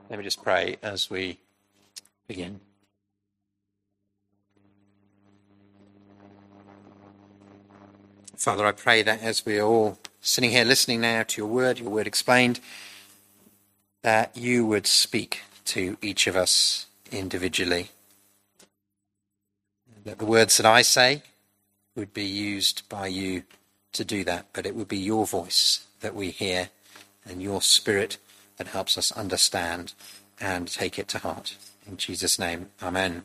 Let me just pray as we begin. Father, I pray that as we are all sitting here listening now to your word explained, that you would speak to each of us individually. That the words that I say would be used by you to do that, but it would be your voice that we hear and your spirit that helps us understand and take it to heart. In Jesus' name, amen.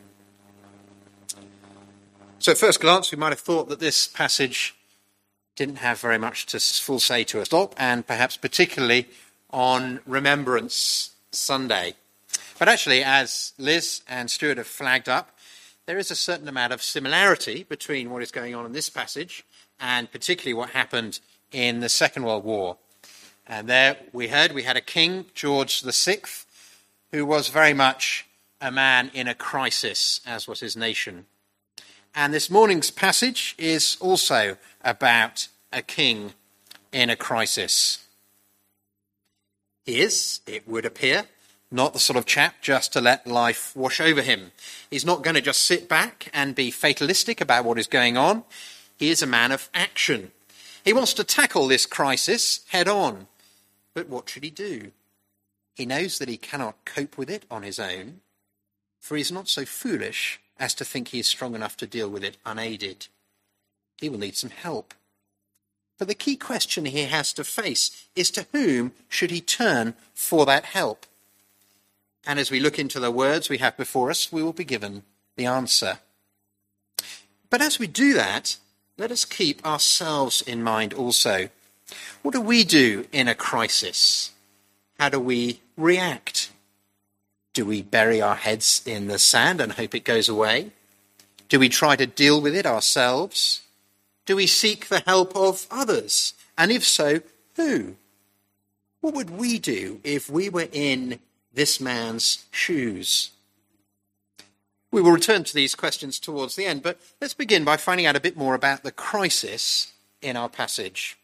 So at first glance, we might have thought that this passage didn't have very much to full say to us, and perhaps particularly on Remembrance Sunday. But actually, as Liz and Stuart have flagged up, there is a certain amount of similarity between what is going on in this passage and particularly what happened in the Second World War. And there we had a king, George VI, who was very much a man in a crisis, as was his nation. And this morning's passage is also about a king in a crisis. He is, it would appear, not the sort of chap just to let life wash over him. He's not going to just sit back and be fatalistic about what is going on. He is a man of action. He wants to tackle this crisis head on. But what should he do? He knows that he cannot cope with it on his own, for he's not so foolish as to think he is strong enough to deal with it unaided. He will need some help. But the key question he has to face is, to whom should he turn for that help? And as we look into the words we have before us, we will be given the answer. But as we do that, let us keep ourselves in mind also. What do we do in a crisis? How do we react? Do we bury our heads in the sand and hope it goes away? Do we try to deal with it ourselves? Do we seek the help of others? And if so, who? What would we do if we were in this man's shoes? We will return to these questions towards the end, but let's begin by finding out a bit more about the crisis in our passage.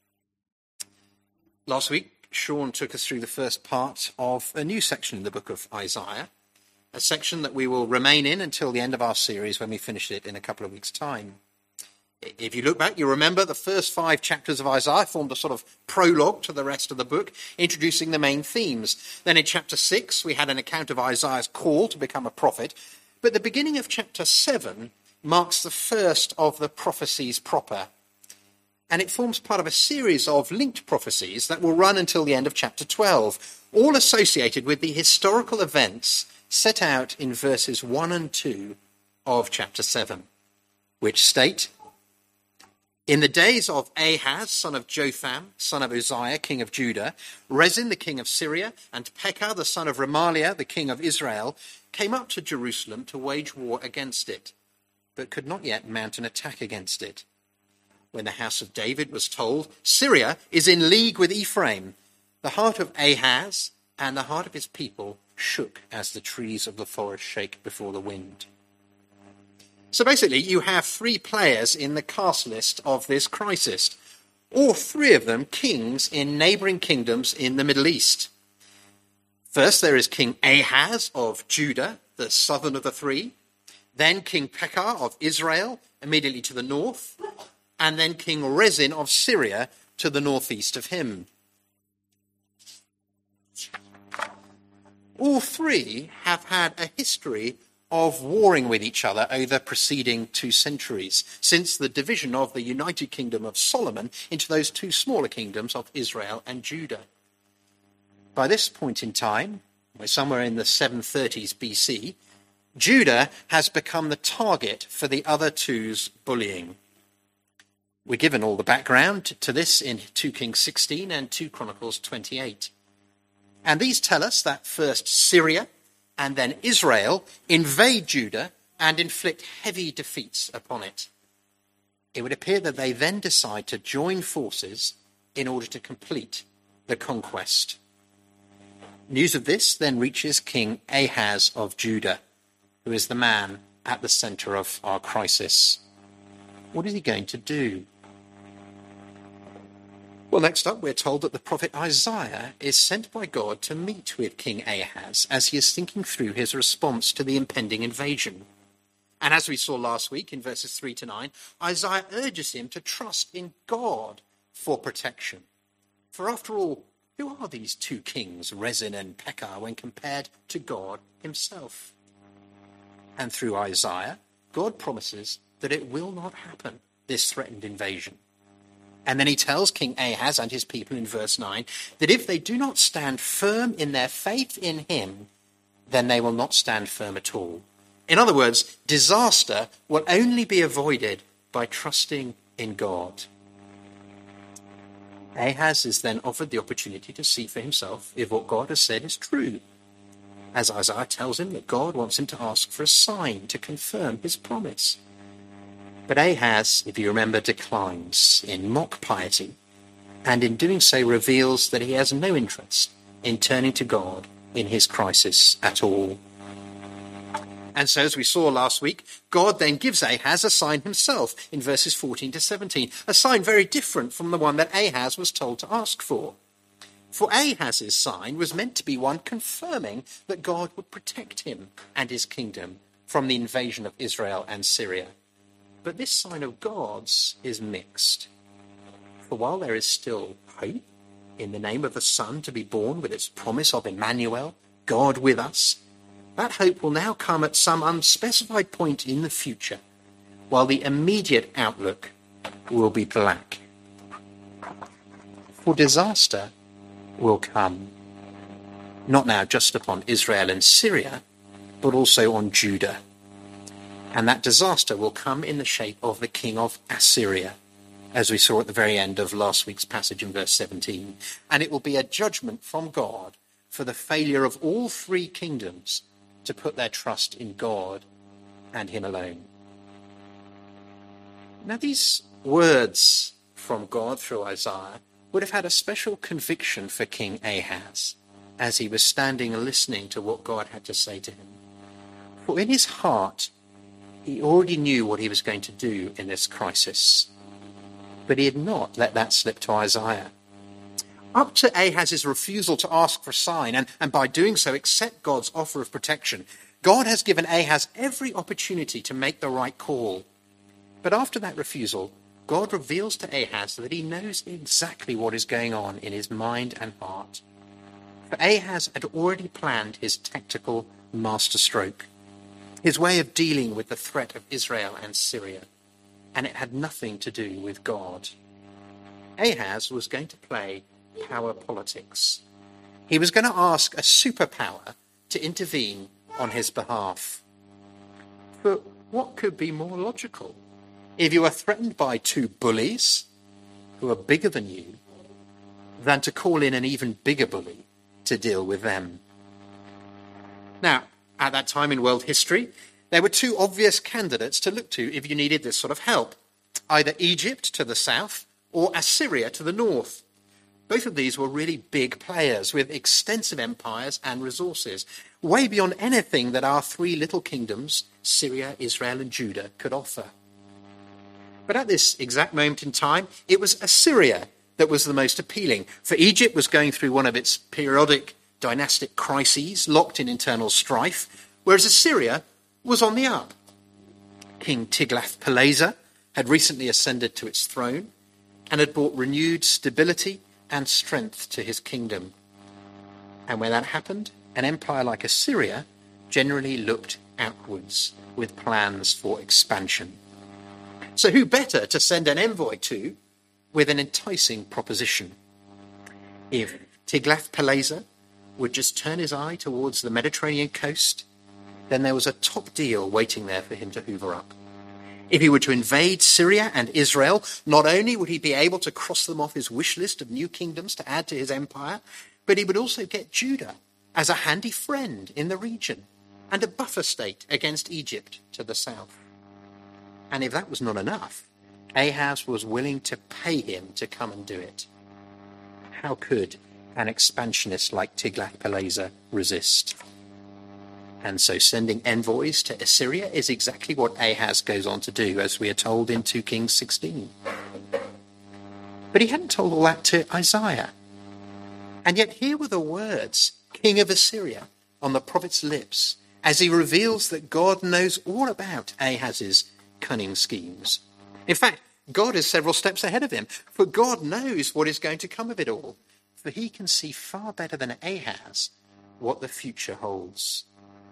Last week, Sean took us through the first part of a new section in the book of Isaiah, a section that we will remain in until the end of our series when we finish it in a couple of weeks' time. If you look back, you remember the first 5 chapters of Isaiah formed a sort of prologue to the rest of the book, introducing the main themes. Then in chapter 6, we had an account of Isaiah's call to become a prophet. But the beginning of chapter 7 marks the first of the prophecies proper. And it forms part of a series of linked prophecies that will run until the end of chapter 12, all associated with the historical events set out in verses 1 and 2 of chapter 7, which state, "In the days of Ahaz, son of Jotham, son of Uzziah, king of Judah, Rezin, the king of Syria, and Pekah, the son of Remaliah, the king of Israel, came up to Jerusalem to wage war against it, but could not yet mount an attack against it. When the house of David was told, 'Syria is in league with Ephraim,' the heart of Ahaz and the heart of his people shook as the trees of the forest shake before the wind." So basically, you have 3 players in the cast list of this crisis, all 3 of them kings in neighbouring kingdoms in the Middle East. First, there is King Ahaz of Judah, the southern of the 3, then King Pekah of Israel, immediately to the north, and then King Rezin of Syria to the northeast of him. All 3 have had a history of warring with each other over the preceding 2 centuries, since the division of the United Kingdom of Solomon into those 2 smaller kingdoms of Israel and Judah. By this point in time, we're somewhere in the 730s BC, Judah has become the target for the other 2's bullying. We're given all the background to this in 2 Kings 16 and 2 Chronicles 28. And these tell us that first Syria and then Israel invade Judah and inflict heavy defeats upon it. It would appear that they then decide to join forces in order to complete the conquest. News of this then reaches King Ahaz of Judah, who is the man at the centre of our crisis. What is he going to do? Well, next up, we're told that the prophet Isaiah is sent by God to meet with King Ahaz as he is thinking through his response to the impending invasion. And as we saw last week in verses 3 to 9, Isaiah urges him to trust in God for protection. For after all, who are these two kings, Rezin and Pekah, when compared to God himself? And through Isaiah, God promises that it will not happen, this threatened invasion. And then he tells King Ahaz and his people in verse 9 that if they do not stand firm in their faith in him, then they will not stand firm at all. In other words, disaster will only be avoided by trusting in God. Ahaz is then offered the opportunity to see for himself if what God has said is true, as Isaiah tells him that God wants him to ask for a sign to confirm his promise. But Ahaz, if you remember, declines in mock piety, and in doing so reveals that he has no interest in turning to God in his crisis at all. And so, as we saw last week, God then gives Ahaz a sign himself in verses 14 to 17, a sign very different from the one that Ahaz was told to ask for. For Ahaz's sign was meant to be one confirming that God would protect him and his kingdom from the invasion of Israel and Syria. But this sign of God's is mixed. For while there is still hope in the name of the Son to be born with its promise of Emmanuel, God with us, that hope will now come at some unspecified point in the future, while the immediate outlook will be black. For disaster will come, not now just upon Israel and Syria, but also on Judah. And that disaster will come in the shape of the king of Assyria, as we saw at the very end of last week's passage in verse 17. And it will be a judgment from God for the failure of all three kingdoms to put their trust in God and him alone. Now, these words from God through Isaiah would have had a special conviction for King Ahaz as he was standing and listening to what God had to say to him. For in his heart, he already knew what he was going to do in this crisis, but he had not let that slip to Isaiah. Up to Ahaz's refusal to ask for a sign, and by doing so accept God's offer of protection, God has given Ahaz every opportunity to make the right call. But after that refusal, God reveals to Ahaz that he knows exactly what is going on in his mind and heart. For Ahaz had already planned his tactical masterstroke, his way of dealing with the threat of Israel and Syria, and it had nothing to do with God. Ahaz was going to play power politics. He was going to ask a superpower to intervene on his behalf. But what could be more logical? If you are threatened by two bullies who are bigger than you, than to call in an even bigger bully to deal with them. Now, at that time in world history, there were two obvious candidates to look to if you needed this sort of help, either Egypt to the south or Assyria to the north. Both of these were really big players with extensive empires and resources, way beyond anything that our three little kingdoms, Syria, Israel, and Judah, could offer. But at this exact moment in time, it was Assyria that was the most appealing, for Egypt was going through one of its periodic dynastic crises, locked in internal strife, whereas Assyria was on the up. King Tiglath-Pileser had recently ascended to its throne and had brought renewed stability and strength to his kingdom. And when that happened, an empire like Assyria generally looked outwards with plans for expansion. So who better to send an envoy to with an enticing proposition? If Tiglath-Pileser would just turn his eye towards the Mediterranean coast, then there was a top deal waiting there for him to hoover up. If he were to invade Syria and Israel, not only would he be able to cross them off his wish list of new kingdoms to add to his empire, but he would also get Judah as a handy friend in the region and a buffer state against Egypt to the south. And if that was not enough, Ahaz was willing to pay him to come and do it. How could an expansionist like Tiglath-Pileser resist? And so sending envoys to Assyria is exactly what Ahaz goes on to do, as we are told in 2 Kings 16. But he hadn't told all that to Isaiah. And yet here were the words, King of Assyria, on the prophet's lips, as he reveals that God knows all about Ahaz's cunning schemes. In fact, God is several steps ahead of him, for God knows what is going to come of it all, for he can see far better than Ahaz what the future holds.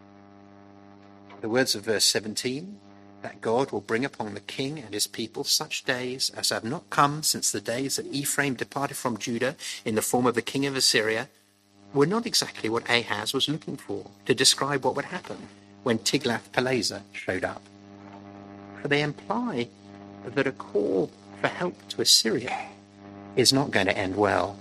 The words of verse 17, that God will bring upon the king and his people such days as have not come since the days that Ephraim departed from Judah in the form of the king of Assyria, were not exactly what Ahaz was looking for to describe what would happen when Tiglath-Pileser showed up. For they imply that a call for help to Assyria is not going to end well.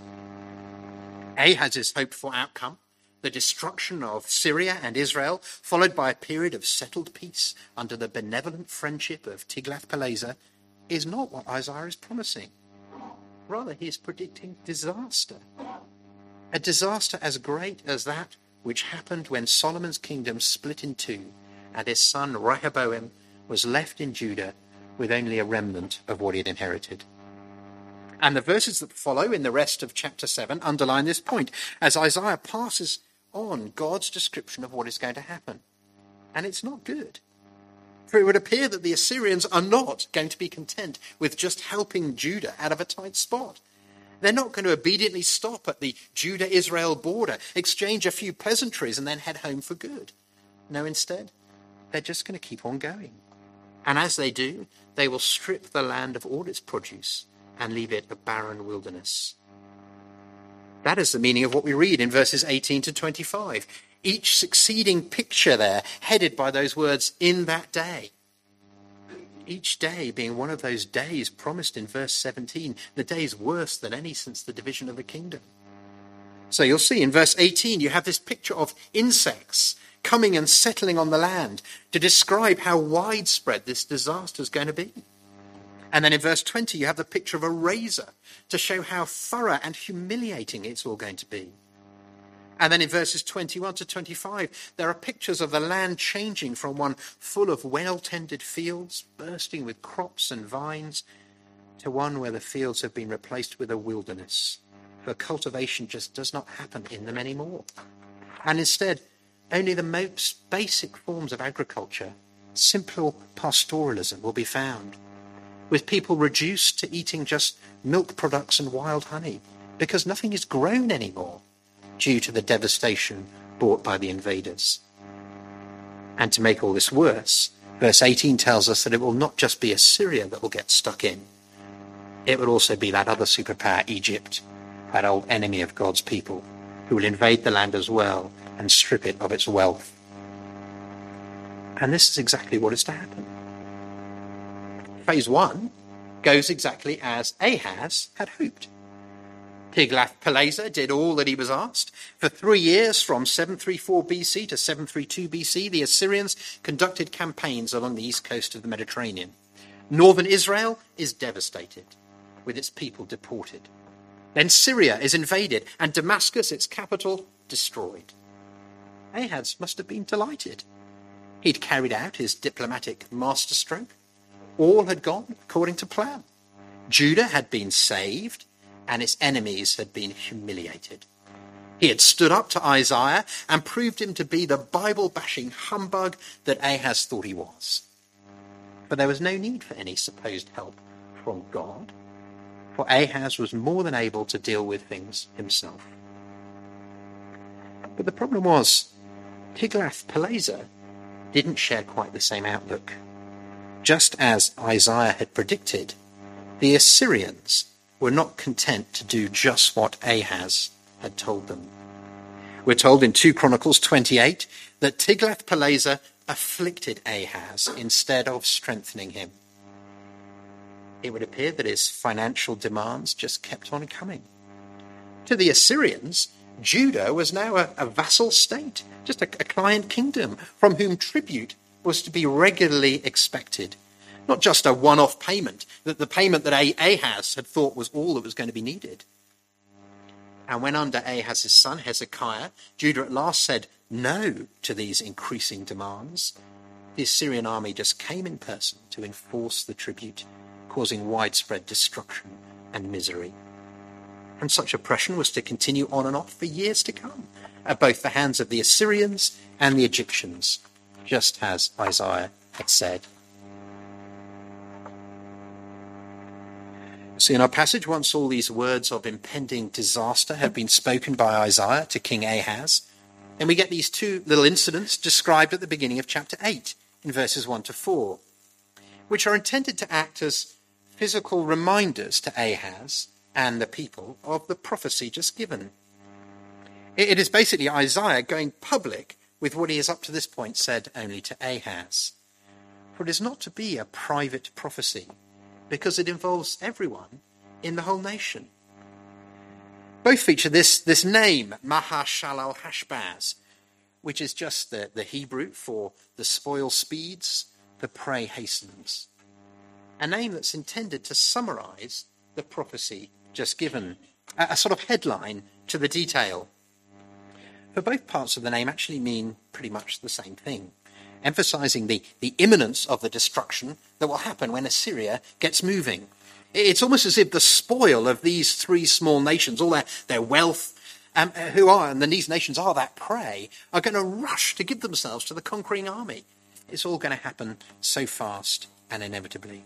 Ahaz's hoped-for outcome, the destruction of Syria and Israel, followed by a period of settled peace under the benevolent friendship of Tiglath-Pileser, is not what Isaiah is promising. Rather, he is predicting disaster. A disaster as great as that which happened when Solomon's kingdom split in two and his son Rehoboam was left in Judah with only a remnant of what he had inherited. And the verses that follow in the rest of chapter 7 underline this point, as Isaiah passes on God's description of what is going to happen. And it's not good. For it would appear that the Assyrians are not going to be content with just helping Judah out of a tight spot. They're not going to obediently stop at the Judah-Israel border, exchange a few pleasantries, and then head home for good. No, instead, they're just going to keep on going. And as they do, they will strip the land of all its produce and leave it a barren wilderness. That is the meaning of what we read in verses 18 to 25. Each succeeding picture there headed by those words, in that day. Each day being one of those days promised in verse 17, the days worse than any since the division of the kingdom. So you'll see in verse 18, you have this picture of insects coming and settling on the land to describe how widespread this disaster is going to be. And then in verse 20, you have the picture of a razor to show how thorough and humiliating it's all going to be. And then in verses 21 to 25, there are pictures of the land changing from one full of well-tended fields, bursting with crops and vines, to one where the fields have been replaced with a wilderness, for cultivation just does not happen in them anymore. And instead, only the most basic forms of agriculture, simple pastoralism, will be found, with people reduced to eating just milk products and wild honey, because nothing is grown anymore due to the devastation brought by the invaders. And to make all this worse, verse 18 tells us that it will not just be Assyria that will get stuck in. It will also be that other superpower, Egypt, that old enemy of God's people, who will invade the land as well and strip it of its wealth. And this is exactly what is to happen. Phase 1 goes exactly as Ahaz had hoped. Tiglath-Pileser did all that he was asked. For 3 years, from 734 BC to 732 BC, the Assyrians conducted campaigns along the east coast of the Mediterranean. Northern Israel is devastated, with its people deported. Then Syria is invaded, and Damascus, its capital, destroyed. Ahaz must have been delighted. He'd carried out his diplomatic masterstroke. All had gone according to plan. Judah had been saved, and its enemies had been humiliated. He had stood up to Isaiah and proved him to be the Bible-bashing humbug that Ahaz thought he was. But there was no need for any supposed help from God, for Ahaz was more than able to deal with things himself. But the problem was, Tiglath-Pileser didn't share quite the same outlook. Just as Isaiah had predicted, the Assyrians were not content to do just what Ahaz had told them. We're told in 2 Chronicles 28 that Tiglath-Pileser afflicted Ahaz instead of strengthening him. It would appear that his financial demands just kept on coming. To the Assyrians, Judah was now a vassal state, just a client kingdom from whom tribute was to be regularly expected. Not just a one-off payment, that the payment that Ahaz had thought was all that was going to be needed. And when under Ahaz's son Hezekiah, Judah at last said no to these increasing demands, the Assyrian army just came in person to enforce the tribute, causing widespread destruction and misery. And such oppression was to continue on and off for years to come, at both the hands of the Assyrians and the Egyptians, just as Isaiah had said. So in our passage, once all these words of impending disaster have been spoken by Isaiah to King Ahaz, then we get these two little incidents described at the beginning of chapter 8 in verses 1 to 4, which are intended to act as physical reminders to Ahaz and the people of the prophecy just given. It is basically Isaiah going public with what he has up to this point said only to Ahaz. For it is not to be a private prophecy, because it involves everyone in the whole nation. Both feature this name, Mahar-shalal-hash-baz, which is just the Hebrew for the spoil speeds, the prey hastens. A name that's intended to summarize the prophecy just given, a sort of headline to the detail. For both parts of the name actually mean pretty much the same thing, emphasizing the imminence of the destruction that will happen when Assyria gets moving. It's almost as if the spoil of these three small nations, all their wealth, and these nations are that prey, are going to rush to give themselves to the conquering army. It's all going to happen so fast and inevitably.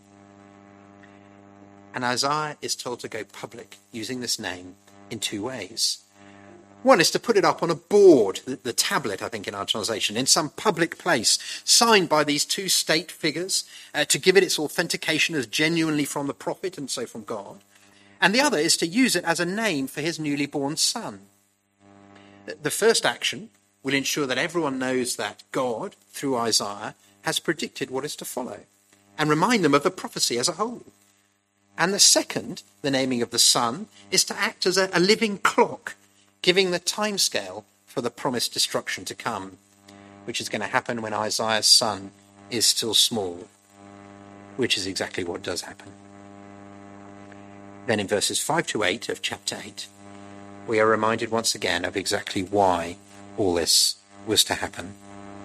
And Isaiah is told to go public using this name in two ways. One is to put it up on a board, the tablet, I think, in our translation, in some public place, signed by these two state figures, to give it its authentication as genuinely from the prophet and so from God. And the other is to use it as a name for his newly born son. The first action will ensure that everyone knows that God, through Isaiah, has predicted what is to follow, and remind them of the prophecy as a whole. And the second, the naming of the son, is to act as a living clock, giving the timescale for the promised destruction to come, which is going to happen when Isaiah's son is still small, which is exactly what does happen. Then in verses 5 to 8 of chapter 8, we are reminded once again of exactly why all this was to happen.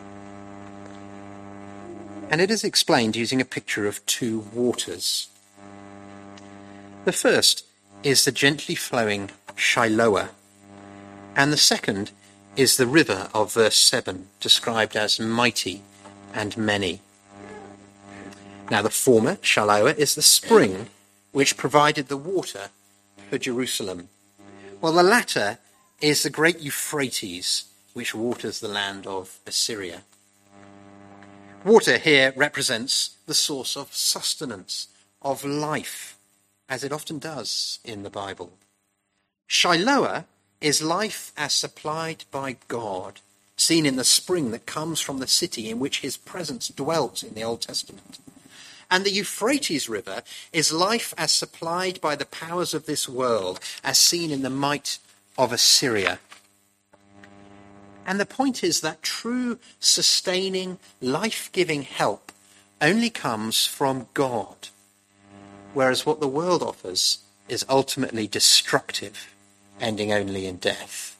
And it is explained using a picture of two waters. The first is the gently flowing Shiloah, and the second is the river of verse 7, described as mighty and many. Now the former, Shiloah, is the spring which provided the water for Jerusalem, while the latter is the great Euphrates, which waters the land of Assyria. Water here represents the source of sustenance, of life, as it often does in the Bible. Shiloah is life as supplied by God, seen in the spring that comes from the city in which his presence dwelt in the Old Testament. And the Euphrates River is life as supplied by the powers of this world, as seen in the might of Assyria. And the point is that true, sustaining, life-giving help only comes from God, whereas what the world offers is ultimately destructive, ending only in death.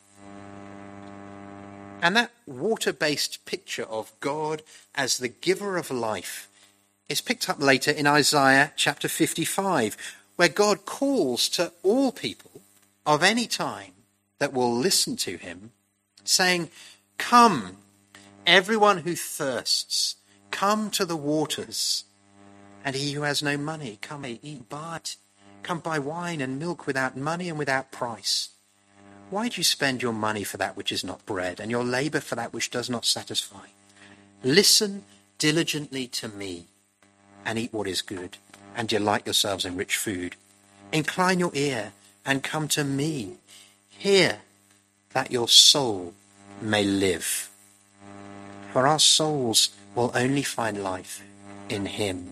And that water-based picture of God as the giver of life is picked up later in Isaiah chapter 55, where God calls to all people of any time that will listen to him, saying, "Come, everyone who thirsts, come to the waters. And he who has no money, come eat, come buy wine and milk without money and without price. Why do you spend your money for that which is not bread, and your labor for that which does not satisfy? Listen diligently to me, and eat what is good, and delight yourselves in rich food. Incline your ear, and come to me. Hear, that your soul may live. For our souls will only find life in him."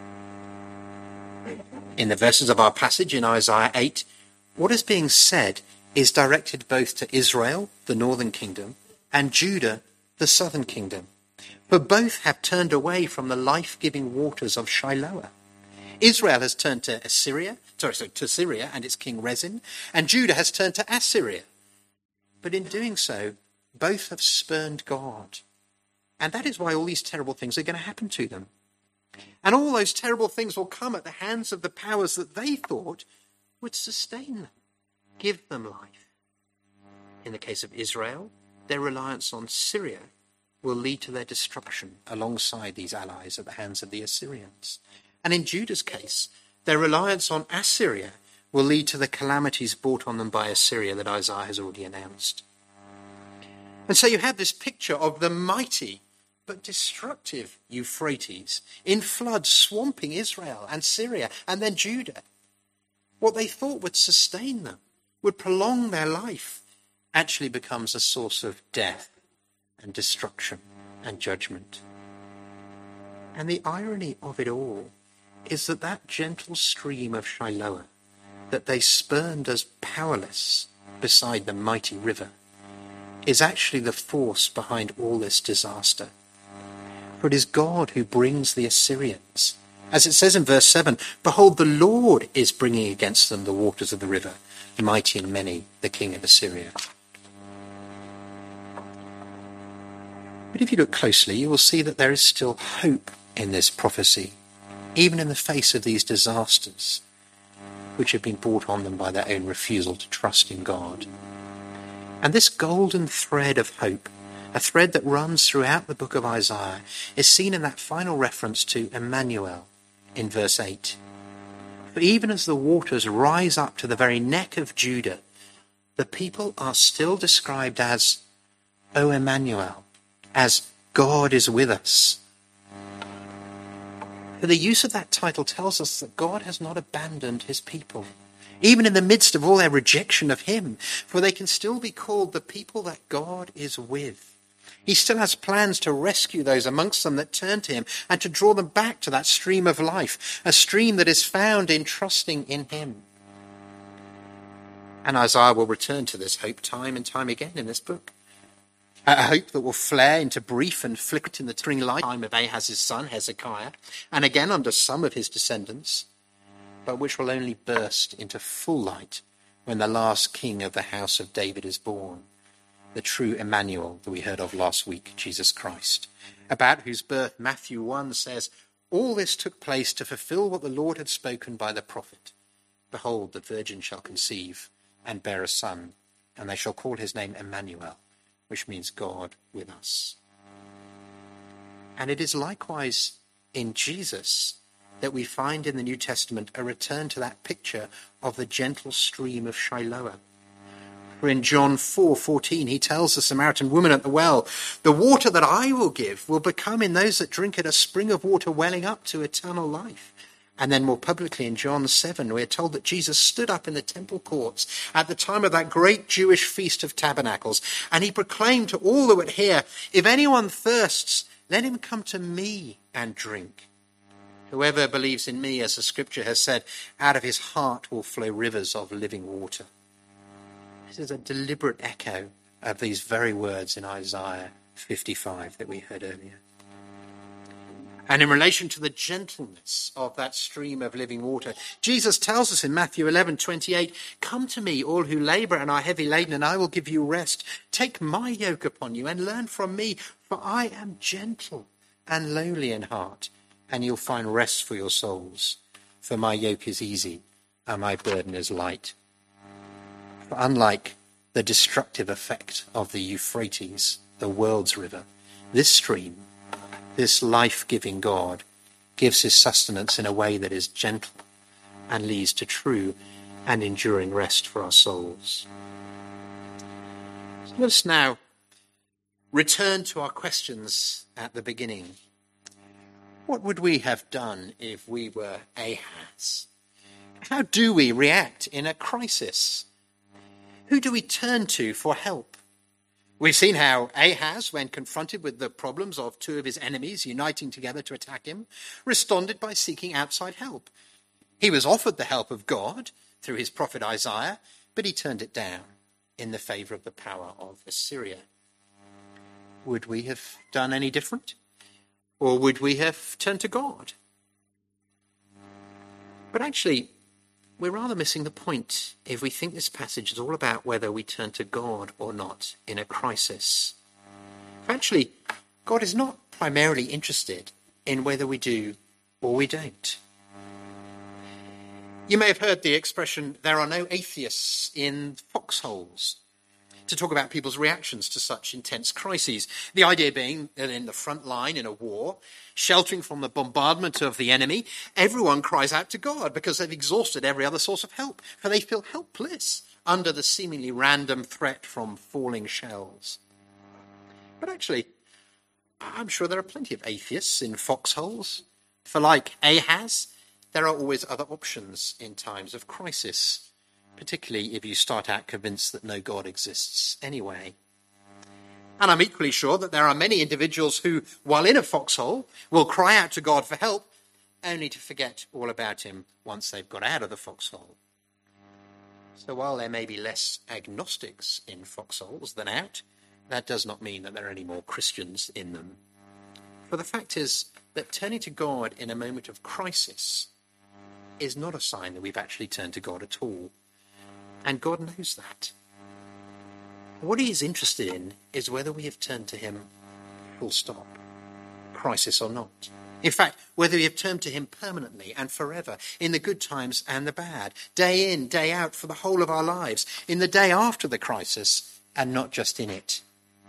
In the verses of our passage in Isaiah 8, what is being said is directed both to Israel, the northern kingdom, and Judah, the southern kingdom. For both have turned away from the life-giving waters of Shiloah. Israel has turned to Syria and its king Rezin, and Judah has turned to Assyria. But in doing so, both have spurned God. And that is why all these terrible things are going to happen to them. And all those terrible things will come at the hands of the powers that they thought would sustain them, give them life. In the case of Israel, their reliance on Syria will lead to their destruction alongside these allies at the hands of the Assyrians. And in Judah's case, their reliance on Assyria will lead to the calamities brought on them by Assyria that Isaiah has already announced. And so you have this picture of the mighty but destructive Euphrates in floods swamping Israel and Syria and then Judah. What they thought would sustain them, would prolong their life, actually becomes a source of death and destruction and judgment. And the irony of it all is that that gentle stream of Shiloah that they spurned as powerless beside the mighty river is actually the force behind all this disaster. For it is God who brings the Assyrians. As it says in verse 7, behold, the Lord is bringing against them the waters of the river, mighty and many, the king of Assyria. But if you look closely, you will see that there is still hope in this prophecy, even in the face of these disasters, which have been brought on them by their own refusal to trust in God. And this golden thread of hope, a thread that runs throughout the book of Isaiah, is seen in that final reference to Emmanuel in verse 8. For even as the waters rise up to the very neck of Judah, the people are still described as, O Emmanuel, as God is with us. For the use of that title tells us that God has not abandoned his people, even in the midst of all their rejection of him, for they can still be called the people that God is with. He still has plans to rescue those amongst them that turn to him and to draw them back to that stream of life, a stream that is found in trusting in him. And Isaiah will return to this hope time and time again in this book. A hope that will flare into brief and flicker in the spring lifetime of Ahaz's son, Hezekiah, and again under some of his descendants, but which will only burst into full light when the last king of the house of David is born, the true Emmanuel that we heard of last week, Jesus Christ, about whose birth Matthew 1 says, all this took place to fulfill what the Lord had spoken by the prophet. Behold, the virgin shall conceive and bear a son, and they shall call his name Emmanuel, which means God with us. And it is likewise in Jesus that we find in the New Testament a return to that picture of the gentle stream of Shiloah. For in John 4:14, he tells the Samaritan woman at the well, the water that I will give will become in those that drink it a spring of water welling up to eternal life. And then more publicly in John 7, we are told that Jesus stood up in the temple courts at the time of that great Jewish Feast of Tabernacles, and he proclaimed to all that would hear, if anyone thirsts, let him come to me and drink. Whoever believes in me, as the scripture has said, out of his heart will flow rivers of living water. This is a deliberate echo of these very words in Isaiah 55 that we heard earlier. And in relation to the gentleness of that stream of living water, Jesus tells us in Matthew 11:28, come to me, all who labour and are heavy laden, and I will give you rest. Take my yoke upon you and learn from me, for I am gentle and lowly in heart, and you'll find rest for your souls. For my yoke is easy and my burden is light. For unlike the destructive effect of the Euphrates, the world's river, this stream, this life-giving God, gives his sustenance in a way that is gentle and leads to true and enduring rest for our souls. So let us now return to our questions at the beginning. What would we have done if we were Ahaz? How do we react in a crisis? Who do we turn to for help? We've seen how Ahaz, when confronted with the problems of two of his enemies uniting together to attack him, responded by seeking outside help. He was offered the help of God through his prophet Isaiah, but he turned it down in the favour of the power of Assyria. Would we have done any different? Or would we have turned to God? But actually, we're rather missing the point if we think this passage is all about whether we turn to God or not in a crisis. Actually, God is not primarily interested in whether we do or we don't. You may have heard the expression, there are no atheists in foxholes, to talk about people's reactions to such intense crises. The idea being that in the front line in a war, sheltering from the bombardment of the enemy, everyone cries out to God because they've exhausted every other source of help, for they feel helpless under the seemingly random threat from falling shells. But actually, I'm sure there are plenty of atheists in foxholes. For like Ahaz, there are always other options in times of crisis, particularly if you start out convinced that no God exists anyway. And I'm equally sure that there are many individuals who, while in a foxhole, will cry out to God for help, only to forget all about him once they've got out of the foxhole. So while there may be less agnostics in foxholes than out, that does not mean that there are any more Christians in them. For the fact is that turning to God in a moment of crisis is not a sign that we've actually turned to God at all. And God knows that. What he is interested in is whether we have turned to him full stop, crisis or not. In fact, whether we have turned to him permanently and forever, in the good times and the bad, day in, day out for the whole of our lives, in the day after the crisis and not just in it.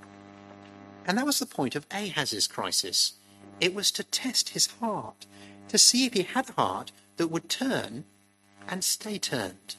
And that was the point of Ahaz's crisis. It was to test his heart, to see if he had a heart that would turn and stay turned.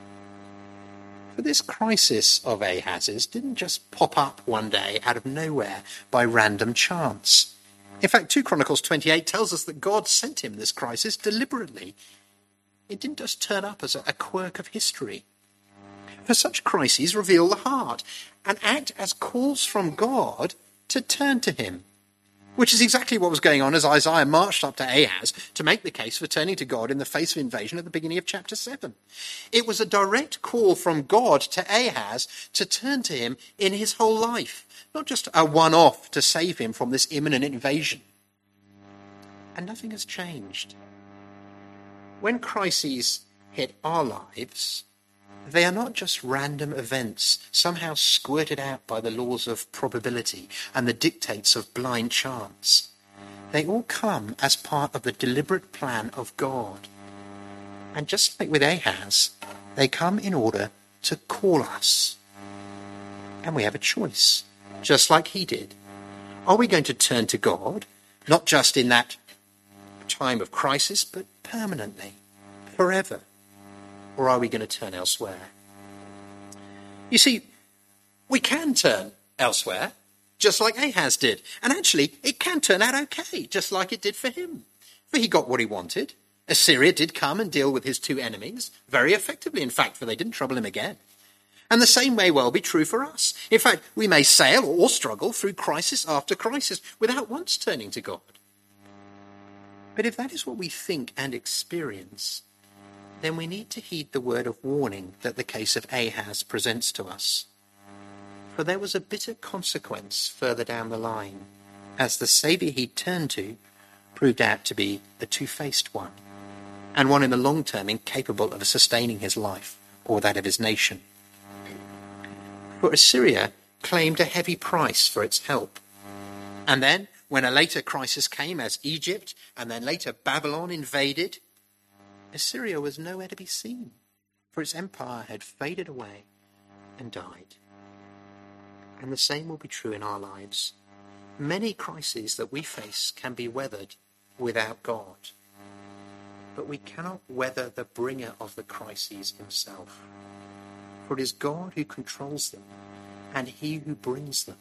For this crisis of Ahaz's didn't just pop up one day out of nowhere by random chance. In fact, 2 Chronicles 28 tells us that God sent him this crisis deliberately. It didn't just turn up as a quirk of history. For such crises reveal the heart and act as calls from God to turn to him, which is exactly what was going on as Isaiah marched up to Ahaz to make the case for turning to God in the face of invasion at the beginning of chapter 7. It was a direct call from God to Ahaz to turn to him in his whole life, not just a one-off to save him from this imminent invasion. And nothing has changed. When crises hit our lives, they are not just random events, somehow squirted out by the laws of probability and the dictates of blind chance. They all come as part of the deliberate plan of God. And just like with Ahaz, they come in order to call us. And we have a choice, just like he did. Are we going to turn to God, not just in that time of crisis, but permanently, forever? Or are we going to turn elsewhere? You see, we can turn elsewhere, just like Ahaz did. And actually, it can turn out okay, just like it did for him. For he got what he wanted. Assyria did come and deal with his 2 enemies, very effectively, in fact, for they didn't trouble him again. And the same may well be true for us. In fact, we may sail or struggle through crisis after crisis without once turning to God. But if that is what we think and experience, then we need to heed the word of warning that the case of Ahaz presents to us. For there was a bitter consequence further down the line, as the Saviour he turned to proved out to be a two-faced one, and one in the long term incapable of sustaining his life or that of his nation. For Assyria claimed a heavy price for its help. And then, when a later crisis came as Egypt and then later Babylon invaded, Assyria was nowhere to be seen, for its empire had faded away and died. And the same will be true in our lives. Many crises that we face can be weathered without God. But we cannot weather the bringer of the crises himself. For it is God who controls them, and he who brings them.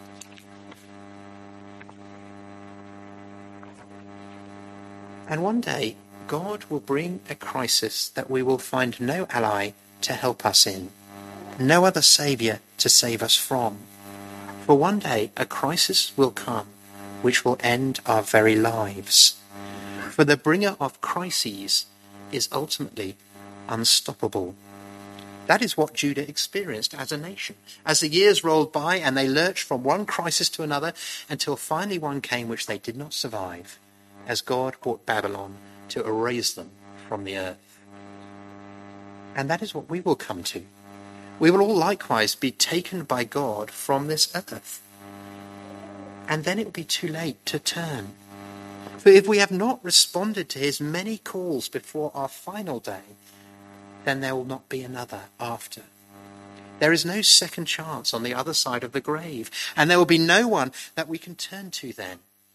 And one day, God will bring a crisis that we will find no ally to help us in, no other saviour to save us from. For one day a crisis will come which will end our very lives. For the bringer of crises is ultimately unstoppable. That is what Judah experienced as a nation, as the years rolled by and they lurched from one crisis to another until finally one came which they did not survive, as God brought Babylon to erase them from the earth. And that is what we will come to. We will all likewise be taken by God from this earth. And then it will be too late to turn. For if we have not responded to his many calls before our final day, then there will not be another after. There is no second chance on the other side of the grave, and there will be no one that we can turn to then.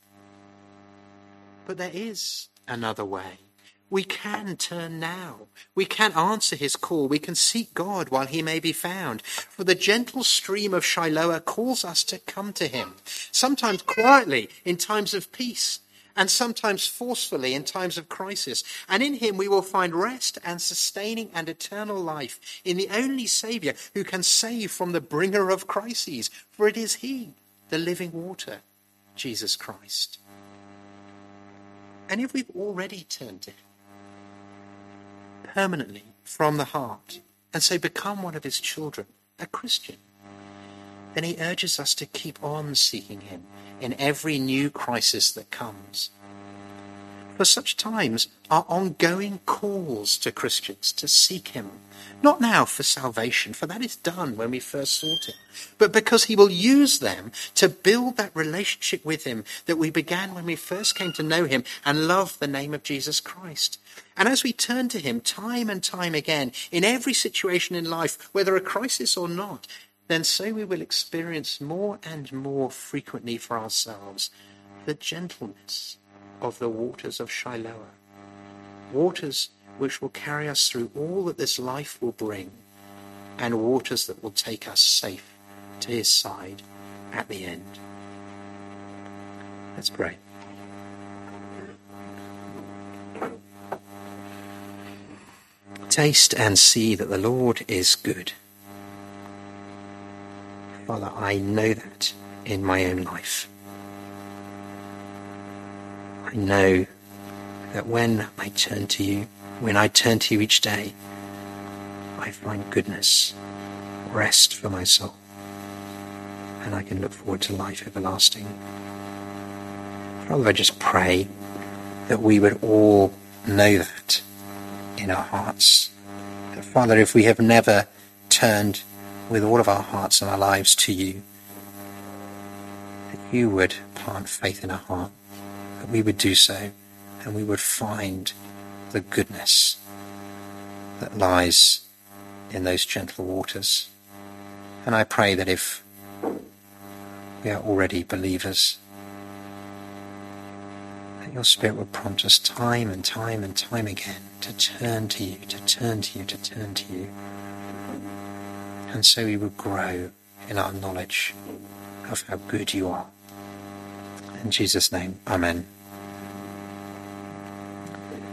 But there is another way. We can turn now. We can answer his call. We can seek God while he may be found. For the gentle stream of Shiloah calls us to come to him, sometimes quietly in times of peace, and sometimes forcefully in times of crisis. And in him we will find rest and sustaining and eternal life in the only Saviour who can save from the bringer of crises. For it is he, the living water, Jesus Christ. And if we've already turned to him permanently from the heart, and so become one of his children, a Christian, then he urges us to keep on seeking him in every new crisis that comes. For such times are ongoing calls to Christians to seek him, not now for salvation, for that is done when we first sought him, but because he will use them to build that relationship with him that we began when we first came to know him and love the name of Jesus Christ. And as we turn to him time and time again, in every situation in life, whether a crisis or not, then so we will experience more and more frequently for ourselves the gentleness of the waters of Shiloah, waters which will carry us through all that this life will bring, and waters that will take us safe to his side at the end. Let's pray. Taste and see that the Lord is good. Father, I know that in my own life. I know that when I turn to you each day, I find goodness, rest for my soul, and I can look forward to life everlasting. Father, I just pray that we would all know that in our hearts. That, Father, if we have never turned with all of our hearts and our lives to you, that you would plant faith in our heart, that we would do so, and we would find the goodness that lies in those gentle waters. And I pray that if we are already believers, that your Spirit would prompt us time and time and time again to turn to you, to turn to you, to turn to you. And so we would grow in our knowledge of how good you are. In Jesus' name, amen.